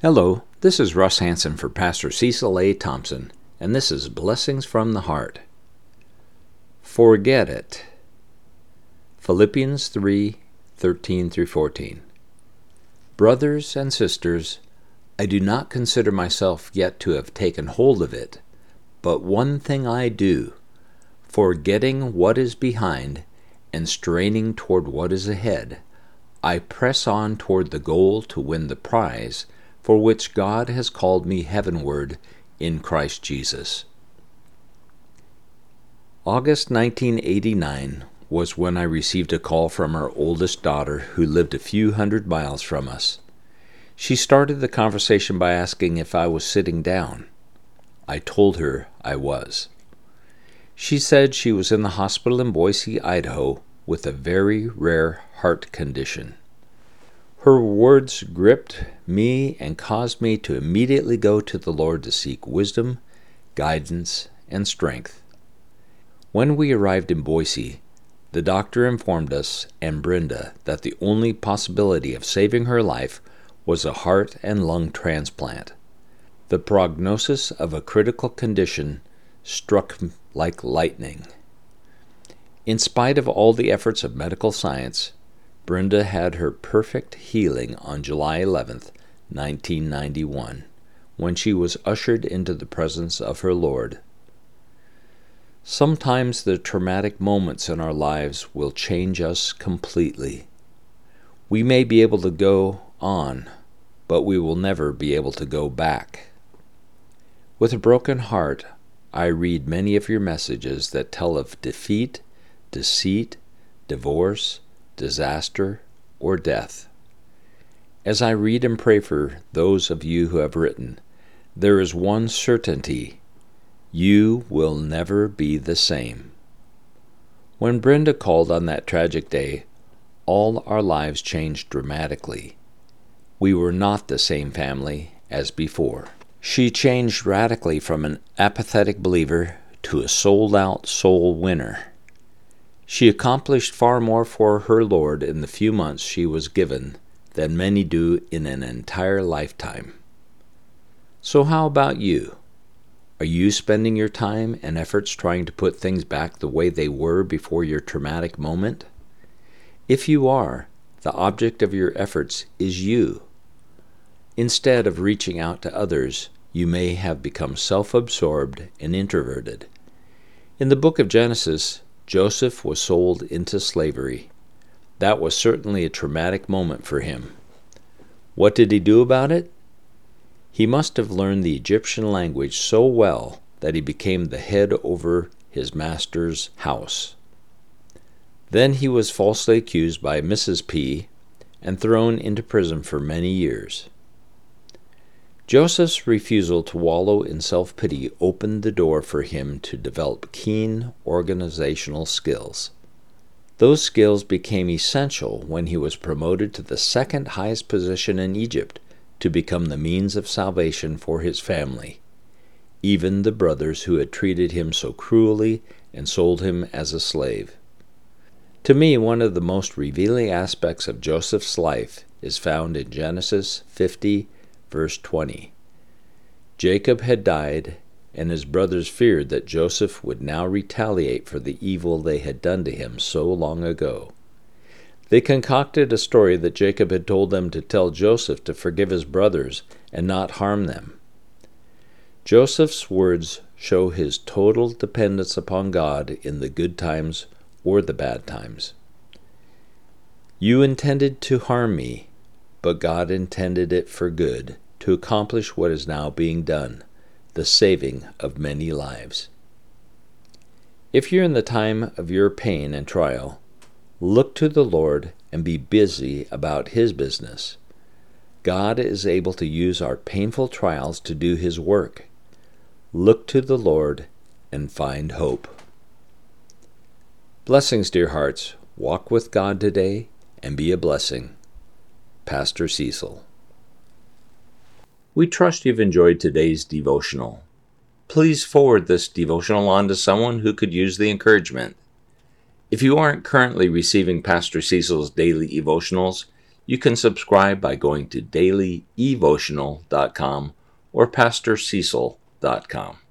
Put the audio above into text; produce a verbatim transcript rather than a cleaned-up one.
Hello, this is Russ Hansen for Pastor Cecil A. Thompson, and this is Blessings from the Heart. Forget it. Philippians three, thirteen through fourteen. Brothers and sisters, I do not consider myself yet to have taken hold of it, but one thing I do, forgetting what is behind and straining toward what is ahead, I press on toward the goal to win the prize for which God has called me heavenward in Christ Jesus. August nineteen eighty-nine was when I received a call from our oldest daughter who lived a few hundred miles from us. She started the conversation by asking if I was sitting down. I told her I was. She said she was in the hospital in Boise, Idaho, with a very rare heart condition. Her words gripped me and caused me to immediately go to the Lord to seek wisdom, guidance, and strength. When we arrived in Boise, the doctor informed us and Brenda that the only possibility of saving her life was a heart and lung transplant. The prognosis of a critical condition struck like lightning. In spite of all the efforts of medical science, Brenda had her perfect healing on July eleventh, nineteen ninety-one, when she was ushered into the presence of her Lord. Sometimes the traumatic moments in our lives will change us completely. We may be able to go on, but we will never be able to go back. With a broken heart, I read many of your messages that tell of defeat, deceit, divorce, disaster, or death. As I read and pray for those of you who have written, there is one certainty: you will never be the same. When Brenda called on that tragic day, all our lives changed dramatically. We were not the same family as before. She changed radically from an apathetic believer to a sold-out soul winner. She accomplished far more for her Lord in the few months she was given than many do in an entire lifetime. So how about you? Are you spending your time and efforts trying to put things back the way they were before your traumatic moment? If you are, the object of your efforts is you. Instead of reaching out to others, you may have become self-absorbed and introverted. In the book of Genesis, Joseph was sold into slavery. That was certainly a traumatic moment for him. What did he do about it? He must have learned the Egyptian language so well that he became the head over his master's house. Then he was falsely accused by Missus P and thrown into prison for many years. Joseph's refusal to wallow in self-pity opened the door for him to develop keen organizational skills. Those skills became essential when he was promoted to the second highest position in Egypt to become the means of salvation for his family, even the brothers who had treated him so cruelly and sold him as a slave. To me, one of the most revealing aspects of Joseph's life is found in Genesis fifty, verse twenty. Jacob had died, and his brothers feared that Joseph would now retaliate for the evil they had done to him so long ago. They concocted a story that Jacob had told them to tell Joseph to forgive his brothers and not harm them. Joseph's words show his total dependence upon God in the good times or the bad times. You intended to harm me, but God intended it for good, to accomplish what is now being done, the saving of many lives. If you're in the time of your pain and trial, look to the Lord and be busy about His business. God is able to use our painful trials to do His work. Look to the Lord and find hope. Blessings, dear hearts. Walk with God today and be a blessing. Pastor Cecil. We trust you've enjoyed today's devotional. Please forward this devotional on to someone who could use the encouragement. If you aren't currently receiving Pastor Cecil's daily devotionals, You can subscribe by going to daily evotional dot com or pastor cecil dot com.